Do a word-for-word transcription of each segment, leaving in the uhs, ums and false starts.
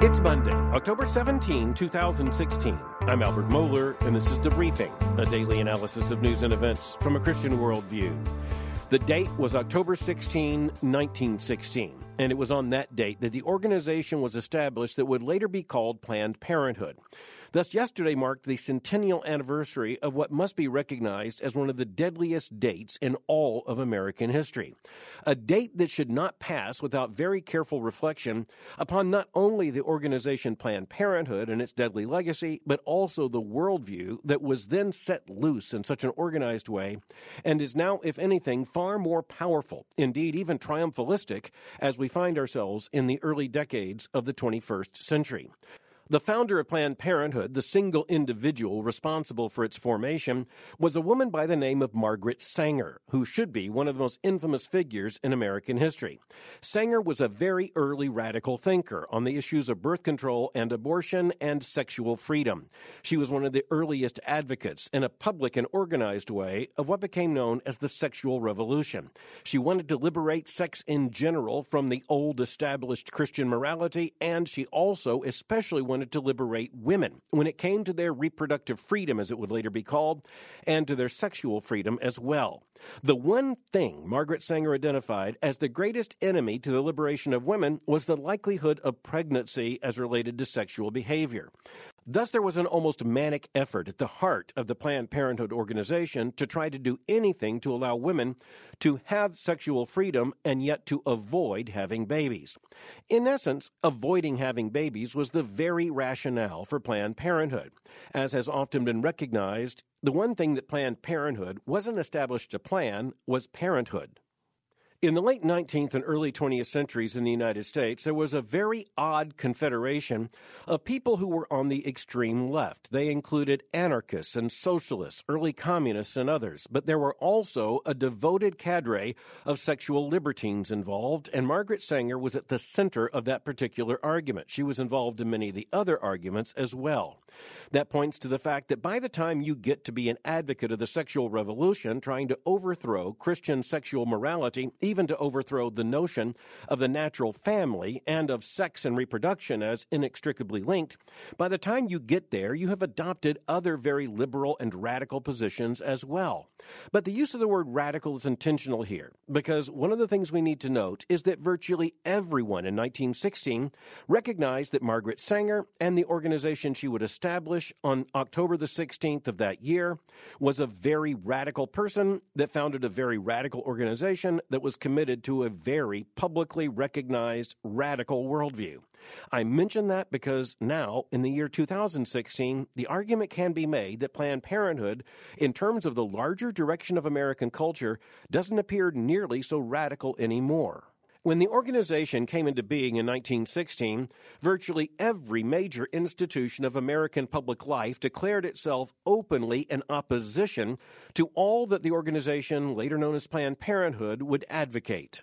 It's Monday, October seventeenth, twenty sixteen. I'm Albert Mohler, and this is The Briefing, a daily analysis of news and events from a Christian worldview. The date was October sixteenth, nineteen sixteen, and it was on that date that the organization was established that would later be called Planned Parenthood. Thus, yesterday marked the centennial anniversary of what must be recognized as one of the deadliest dates in all of American history. A date that should not pass without very careful reflection upon not only the organization Planned Parenthood and its deadly legacy, but also the worldview that was then set loose in such an organized way and is now, if anything, far more powerful, indeed even triumphalistic, as we find ourselves in the early decades of the twenty-first century. The founder of Planned Parenthood, the single individual responsible for its formation, was a woman by the name of Margaret Sanger, who should be one of the most infamous figures in American history. Sanger was a very early radical thinker on the issues of birth control and abortion and sexual freedom. She was one of the earliest advocates in a public and organized way of what became known as the sexual revolution. She wanted to liberate sex in general from the old established Christian morality, and she also especially wanted to liberate women when it came to their reproductive freedom, as it would later be called, and to their sexual freedom as well. The one thing Margaret Sanger identified as the greatest enemy to the liberation of women was the likelihood of pregnancy as related to sexual behavior. Thus, there was an almost manic effort at the heart of the Planned Parenthood organization to try to do anything to allow women to have sexual freedom and yet to avoid having babies. In essence, avoiding having babies was the very rationale for Planned Parenthood. As has often been recognized, the one thing that Planned Parenthood wasn't established to plan was parenthood. In the late nineteenth and early twentieth centuries in the United States, there was a very odd confederation of people who were on the extreme left. They included anarchists and socialists, early communists, and others. But there were also a devoted cadre of sexual libertines involved, and Margaret Sanger was at the center of that particular argument. She was involved in many of the other arguments as well. That points to the fact that by the time you get to be an advocate of the sexual revolution, trying to overthrow Christian sexual morality, even to overthrow the notion of the natural family and of sex and reproduction as inextricably linked, by the time you get there, you have adopted other very liberal and radical positions as well. But the use of the word radical is intentional here, because one of the things we need to note is that virtually everyone in nineteen sixteen recognized that Margaret Sanger and the organization she would establish on October the sixteenth of that year was a very radical person that founded a very radical organization that was committed to a very publicly recognized radical worldview. I mention that because now, in the year two thousand sixteen, the argument can be made that Planned Parenthood, in terms of the larger direction of American culture, doesn't appear nearly so radical anymore. When the organization came into being in nineteen sixteen, virtually every major institution of American public life declared itself openly in opposition to all that the organization, later known as Planned Parenthood, would advocate.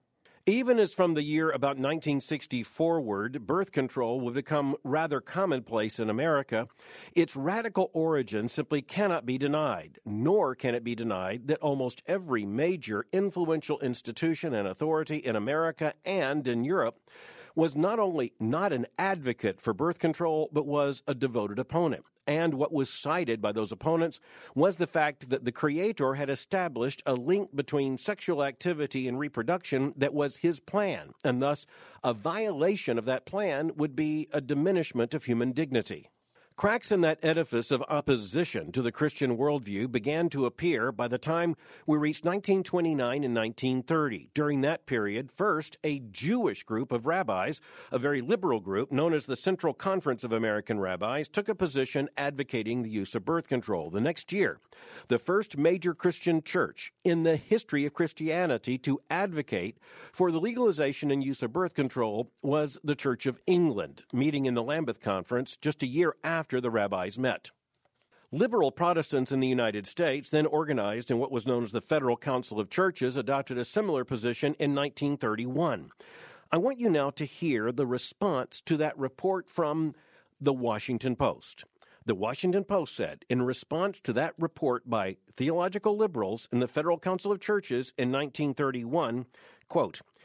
Even as from the year about nineteen sixty forward, birth control would become rather commonplace in America, its radical origin simply cannot be denied, nor can it be denied that almost every major influential institution and authority in America and in Europe was not only not an advocate for birth control, but was a devoted opponent. And what was cited by those opponents was the fact that the Creator had established a link between sexual activity and reproduction that was his plan, and thus a violation of that plan would be a diminishment of human dignity. Cracks in that edifice of opposition to the Christian worldview began to appear by the time we reached nineteen twenty-nine and nineteen thirty. During that period, first, a Jewish group of rabbis, a very liberal group known as the Central Conference of American Rabbis, took a position advocating the use of birth control. The next year, the first major Christian church in the history of Christianity to advocate for the legalization and use of birth control was the Church of England, meeting in the Lambeth Conference just a year after after the rabbis met. Liberal Protestants in the United States, then organized in what was known as the Federal Council of Churches, adopted a similar position in nineteen thirty-one. I want you now to hear the response to that report from the Washington Post. The Washington Post said, in response to that report by theological liberals in the Federal Council of Churches in nineteen thirty-one, quote,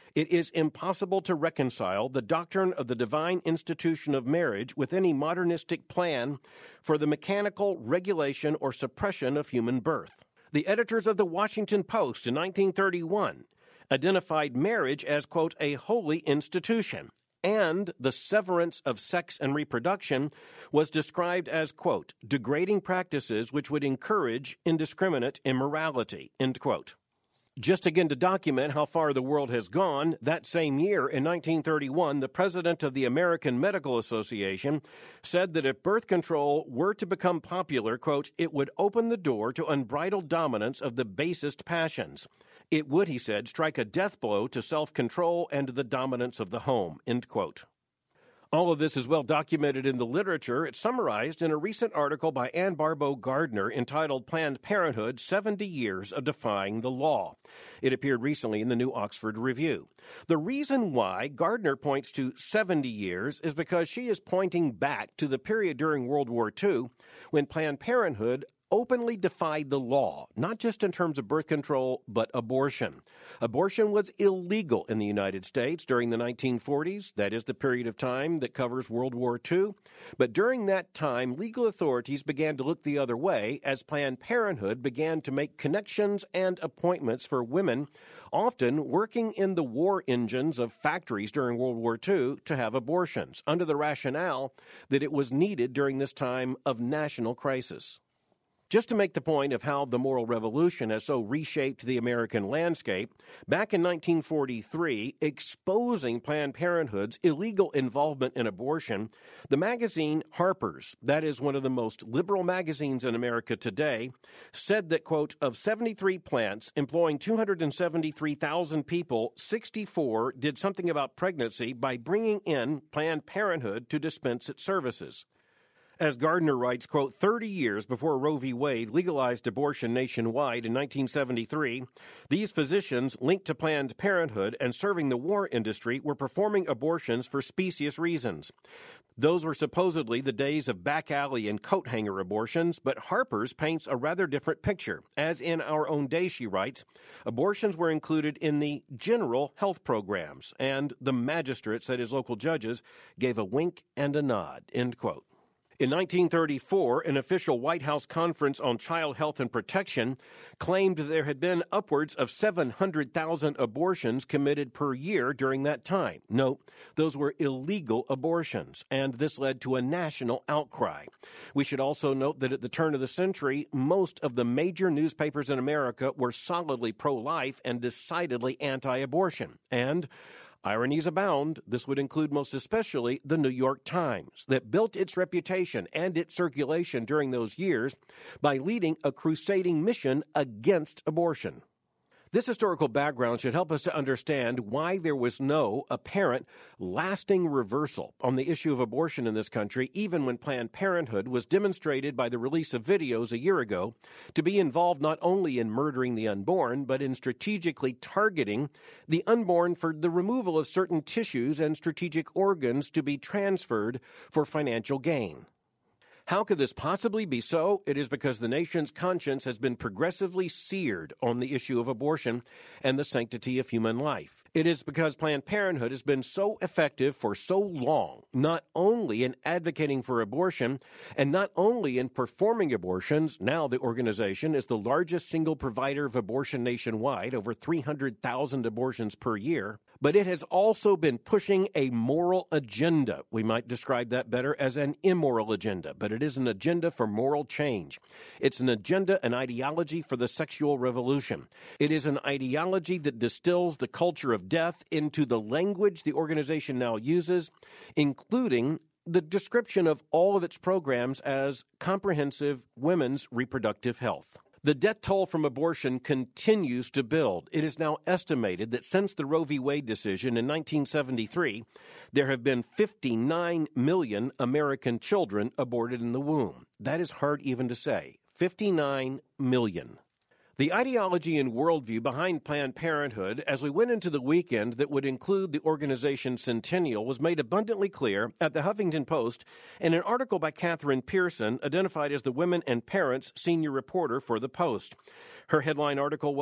It is impossible to reconcile the doctrine of the divine institution of marriage with any modernistic plan for the mechanical regulation or suppression of human birth. The editors of the Washington Post in nineteen thirty-one identified marriage as, quote, a holy institution, and the severance of sex and reproduction was described as, quote, degrading practices which would encourage indiscriminate immorality, end quote. Just again to document how far the world has gone, that same year in nineteen thirty-one, the president of the American Medical Association said that if birth control were to become popular, quote, it would open the door to unbridled dominance of the basest passions. It would, he said, strike a death blow to self-control and the dominance of the home, end quote. All of this is well documented in the literature. It's summarized in a recent article by Anne Barbeau Gardner entitled Planned Parenthood, seventy years of Defying the Law. It appeared recently in the New Oxford Review. The reason why Gardner points to seventy years is because she is pointing back to the period during World War Two when Planned Parenthood openly defied the law, not just in terms of birth control, but abortion. Abortion was illegal in the United States during the nineteen forties. That is the period of time that covers World War Two. But during that time, legal authorities began to look the other way as Planned Parenthood began to make connections and appointments for women, often working in the war engines of factories during World War Two, to have abortions, under the rationale that it was needed during this time of national crisis. Just to make the point of how the moral revolution has so reshaped the American landscape, back in nineteen forty-three, exposing Planned Parenthood's illegal involvement in abortion, the magazine Harper's, that is one of the most liberal magazines in America today, said that, quote, of seventy-three plants employing two hundred seventy-three thousand people, sixty-four did something about pregnancy by bringing in Planned Parenthood to dispense its services. As Gardner writes, quote, thirty years before Roe v. Wade legalized abortion nationwide in nineteen seventy-three, these physicians linked to Planned Parenthood and serving the war industry were performing abortions for specious reasons. Those were supposedly the days of back alley and coat hanger abortions, but Harper's paints a rather different picture. As in our own day, she writes, abortions were included in the general health programs, and the magistrates, that is local judges, gave a wink and a nod, end quote. In nineteen thirty-four, an official White House conference on child health and protection claimed there had been upwards of seven hundred thousand abortions committed per year during that time. No, those were illegal abortions, and this led to a national outcry. We should also note that at the turn of the century, most of the major newspapers in America were solidly pro-life and decidedly anti-abortion. And ironies abound, this would include most especially the New York Times, that built its reputation and its circulation during those years by leading a crusading mission against abortion. This historical background should help us to understand why there was no apparent lasting reversal on the issue of abortion in this country, even when Planned Parenthood was demonstrated by the release of videos a year ago to be involved not only in murdering the unborn, but in strategically targeting the unborn for the removal of certain tissues and strategic organs to be transferred for financial gain. How could this possibly be so? It is because the nation's conscience has been progressively seared on the issue of abortion and the sanctity of human life. It is because Planned Parenthood has been so effective for so long, not only in advocating for abortion and not only in performing abortions. Now the organization is the largest single provider of abortion nationwide, over three hundred thousand abortions per year. But it has also been pushing a moral agenda. We might describe that better as an immoral agenda, but it is an agenda for moral change. It's an agenda, an ideology for the sexual revolution. It is an ideology that distills the culture of death into the language the organization now uses, including the description of all of its programs as comprehensive women's reproductive health. The death toll from abortion continues to build. It is now estimated that since the Roe v. Wade decision in nineteen seventy-three, there have been fifty-nine million American children aborted in the womb. That is hard even to say. fifty-nine million. The ideology and worldview behind Planned Parenthood as we went into the weekend that would include the organization's centennial was made abundantly clear at the Huffington Post in an article by Catherine Pearson, identified as the Women and Parents senior reporter for the Post. Her headline article was,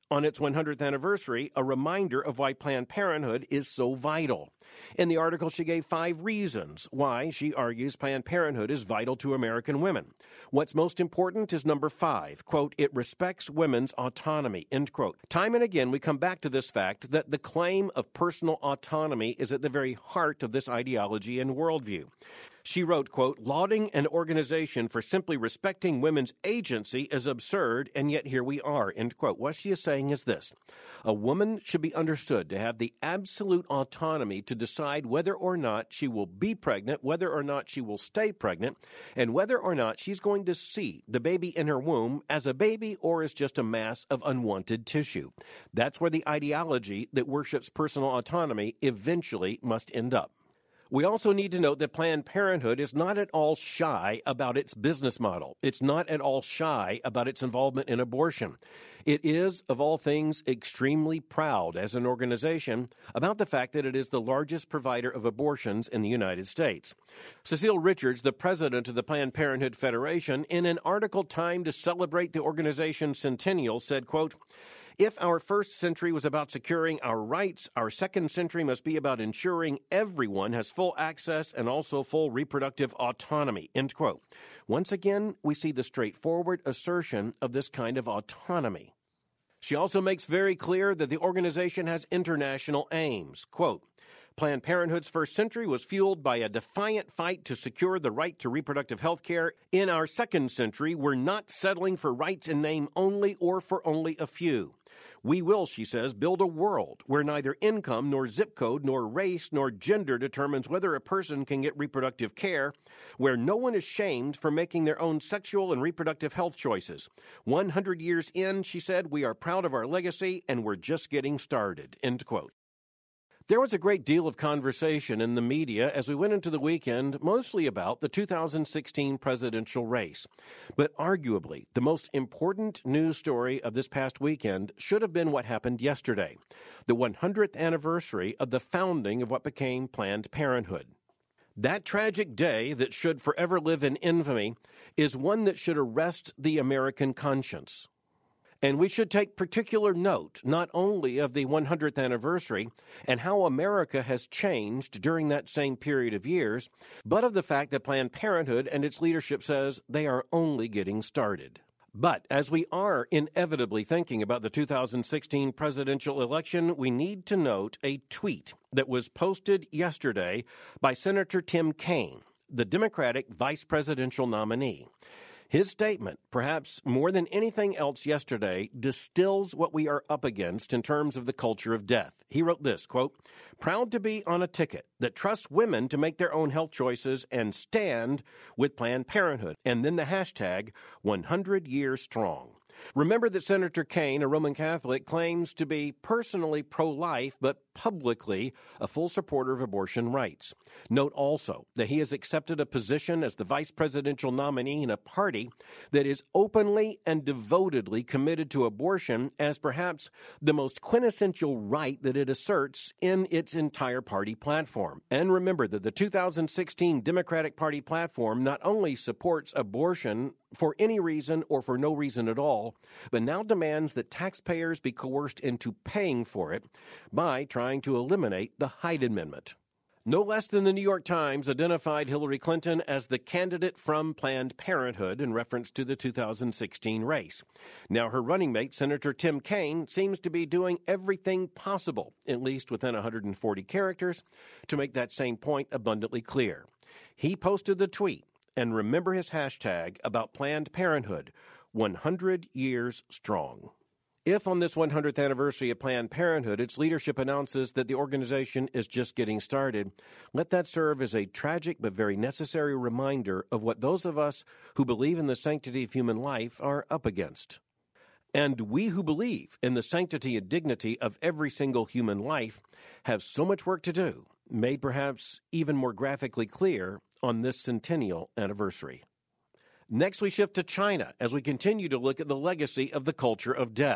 on its one hundredth anniversary, a reminder of why Planned Parenthood is so vital. In the article, she gave five reasons why she argues Planned Parenthood is vital to American women. What's most important is number five, quote, it respects women's autonomy, end quote. Time and again, we come back to this fact that the claim of personal autonomy is at the very heart of this ideology and worldview. She wrote, quote, lauding an organization for simply respecting women's agency is absurd, and yet here we are, end quote. What she is saying is this. A woman should be understood to have the absolute autonomy to decide whether or not she will be pregnant, whether or not she will stay pregnant, and whether or not she's going to see the baby in her womb as a baby or as just a mass of unwanted tissue. That's where the ideology that worships personal autonomy eventually must end up. We also need to note that Planned Parenthood is not at all shy about its business model. It's not at all shy about its involvement in abortion. It is, of all things, extremely proud as an organization about the fact that it is the largest provider of abortions in the United States. Cecile Richards, the president of the Planned Parenthood Federation, in an article timed to celebrate the organization's centennial, said, quote, if our first century was about securing our rights, our second century must be about ensuring everyone has full access and also full reproductive autonomy, end quote. Once again, we see the straightforward assertion of this kind of autonomy. She also makes very clear that the organization has international aims. Quote, Planned Parenthood's first century was fueled by a defiant fight to secure the right to reproductive health care. In our second century, we're not settling for rights in name only or for only a few. We will, she says, build a world where neither income nor zip code nor race nor gender determines whether a person can get reproductive care, where no one is shamed for making their own sexual and reproductive health choices. one hundred years in, she said, we are proud of our legacy and we're just getting started, end quote. There was a great deal of conversation in the media as we went into the weekend, mostly about the two thousand sixteen presidential race. But arguably, the most important news story of this past weekend should have been what happened yesterday, the one hundredth anniversary of the founding of what became Planned Parenthood. That tragic day that should forever live in infamy is one that should arrest the American conscience. And we should take particular note not only of the one hundredth anniversary and how America has changed during that same period of years, but of the fact that Planned Parenthood and its leadership says they are only getting started. But as we are inevitably thinking about the two thousand sixteen presidential election, we need to note a tweet that was posted yesterday by Senator Tim Kaine, the Democratic vice presidential nominee. His statement, perhaps more than anything else yesterday, distills what we are up against in terms of the culture of death. He wrote this, quote, proud to be on a ticket that trusts women to make their own health choices and stand with Planned Parenthood. And then the hashtag one hundred years strong. Remember that Senator Kaine, a Roman Catholic, claims to be personally pro-life, but publicly a full supporter of abortion rights. Note also that he has accepted a position as the vice presidential nominee in a party that is openly and devotedly committed to abortion as perhaps the most quintessential right that it asserts in its entire party platform. And remember that the two thousand sixteen Democratic Party platform not only supports abortion for any reason or for no reason at all, but now demands that taxpayers be coerced into paying for it by trying to eliminate the Hyde Amendment. No less than the New York Times identified Hillary Clinton as the candidate from Planned Parenthood in reference to the two thousand sixteen race. Now her running mate, Senator Tim Kaine, seems to be doing everything possible, at least within one hundred forty characters, to make that same point abundantly clear. He posted the tweet, and remember his hashtag about Planned Parenthood, one hundred years strong. If on this one hundredth anniversary of Planned Parenthood, its leadership announces that the organization is just getting started, let that serve as a tragic but very necessary reminder of what those of us who believe in the sanctity of human life are up against. And we who believe in the sanctity and dignity of every single human life have so much work to do, made perhaps even more graphically clear on this centennial anniversary. Next, we shift to China as we continue to look at the legacy of the culture of death.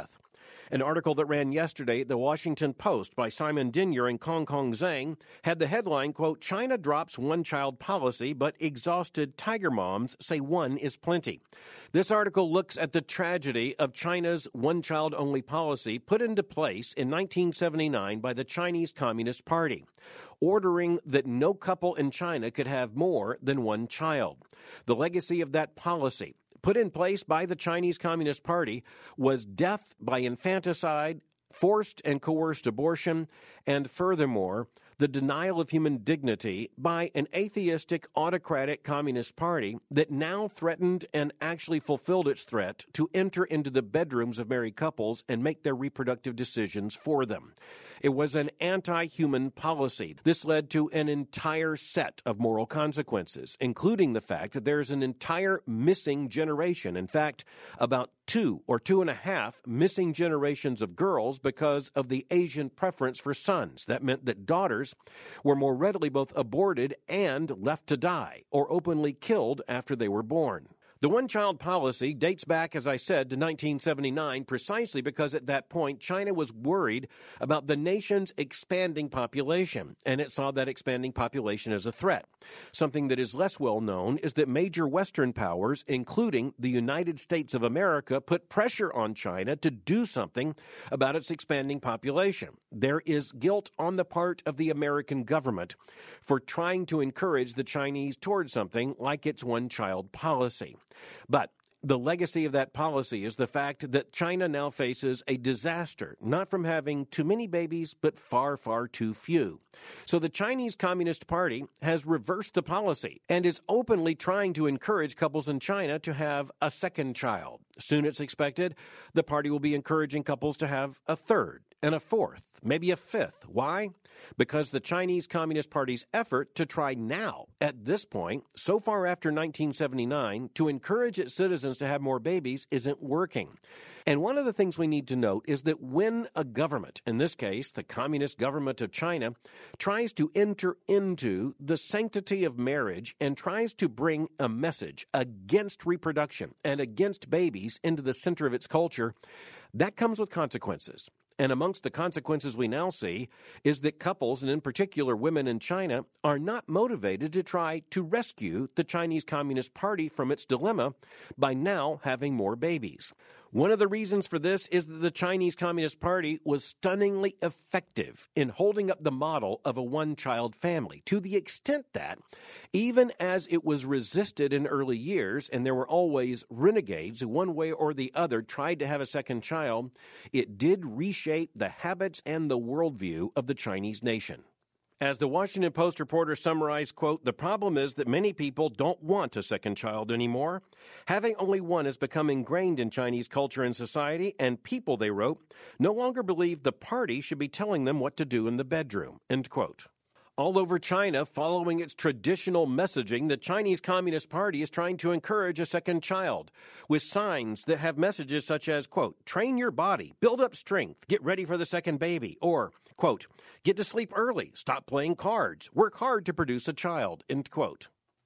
An article that ran yesterday at the Washington Post by Simon Denyer and Kong Kong Zhang had the headline, quote, China drops one-child policy, but exhausted tiger moms say one is plenty. This article looks at the tragedy of China's one-child-only policy put into place in nineteen seventy-nine by the Chinese Communist Party, ordering that no couple in China could have more than one child. The legacy of that policy, put in place by the Chinese Communist Party, was death by infanticide, forced and coerced abortion, and furthermore, the denial of human dignity by an atheistic, autocratic communist party that now threatened and actually fulfilled its threat to enter into the bedrooms of married couples and make their reproductive decisions for them. It was an anti-human policy. This led to an entire set of moral consequences, including the fact that there's an entire missing generation. In fact, about two or two and a half missing generations of girls because of the Asian preference for sons. That meant that daughters were more readily both aborted and left to die or openly killed after they were born. The one-child policy dates back, as I said, to nineteen seventy-nine, precisely because at that point China was worried about the nation's expanding population, and it saw that expanding population as a threat. Something that is less well known is that major Western powers, including the United States of America, put pressure on China to do something about its expanding population. There is guilt on the part of the American government for trying to encourage the Chinese towards something like its one-child policy. But the legacy of that policy is the fact that China now faces a disaster, not from having too many babies, but far, far too few. So the Chinese Communist Party has reversed the policy and is openly trying to encourage couples in China to have a second child. Soon, it's expected, the party will be encouraging couples to have a third and a fourth, maybe a fifth. Why? Because the Chinese Communist Party's effort to try now, at this point, so far after nineteen seventy-nine, to encourage its citizens to have more babies isn't working. And one of the things we need to note is that when a government, in this case, the Communist government of China, tries to enter into the sanctity of marriage and tries to bring a message against reproduction and against babies into the center of its culture, that comes with consequences. And amongst the consequences we now see is that couples, and in particular women in China, are not motivated to try to rescue the Chinese Communist Party from its dilemma by now having more babies. One of the reasons for this is that the Chinese Communist Party was stunningly effective in holding up the model of a one-child family, to the extent that, even as it was resisted in early years, and there were always renegades who one way or the other tried to have a second child, it did reshape the habits and the worldview of the Chinese nation. As the Washington Post reporter summarized, quote, the problem is that many people don't want a second child anymore. Having only one has become ingrained in Chinese culture and society, and people, they wrote, no longer believe the party should be telling them what to do in the bedroom, end quote. All over China, following its traditional messaging, the Chinese Communist Party is trying to encourage a second child with signs that have messages such as, quote, train your body, build up strength, get ready for the second baby, or, quote, get to sleep early, stop playing cards, work hard to produce a child, end quote.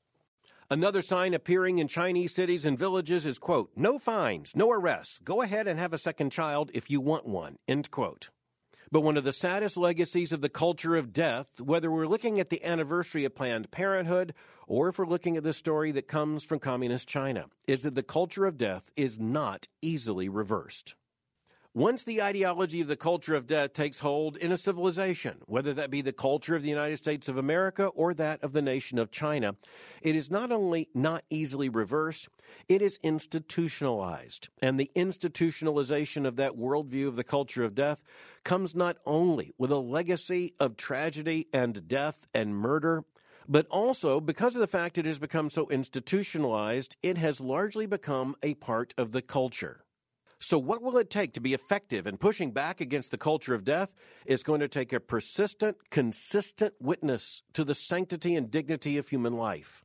Another sign appearing in Chinese cities and villages is, quote, no fines, no arrests, go ahead and have a second child if you want one, end quote. But one of the saddest legacies of the culture of death, whether we're looking at the anniversary of Planned Parenthood or if we're looking at the story that comes from Communist China, is that the culture of death is not easily reversed. Once the ideology of the culture of death takes hold in a civilization, whether that be the culture of the United States of America or that of the nation of China, it is not only not easily reversed, it is institutionalized. And the institutionalization of that worldview of the culture of death comes not only with a legacy of tragedy and death and murder, but also because of the fact it has become so institutionalized, it has largely become a part of the culture. So what will it take to be effective in pushing back against the culture of death? It's going to take a persistent, consistent witness to the sanctity and dignity of human life.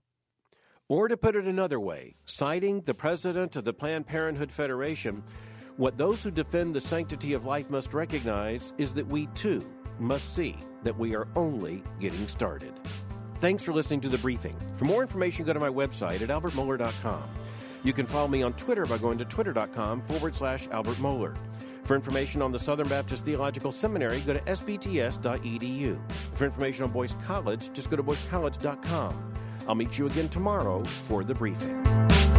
Or to put it another way, citing the president of the Planned Parenthood Federation, what those who defend the sanctity of life must recognize is that we too must see that we are only getting started. Thanks for listening to The Briefing. For more information, go to my website at albert mohler dot com. You can follow me on Twitter by going to twitter.com forward slash Albert Mohler. For information on the Southern Baptist Theological Seminary, go to s b t s dot e d u. For information on Boyce College, just go to boyce college dot com. I'll meet you again tomorrow for the briefing.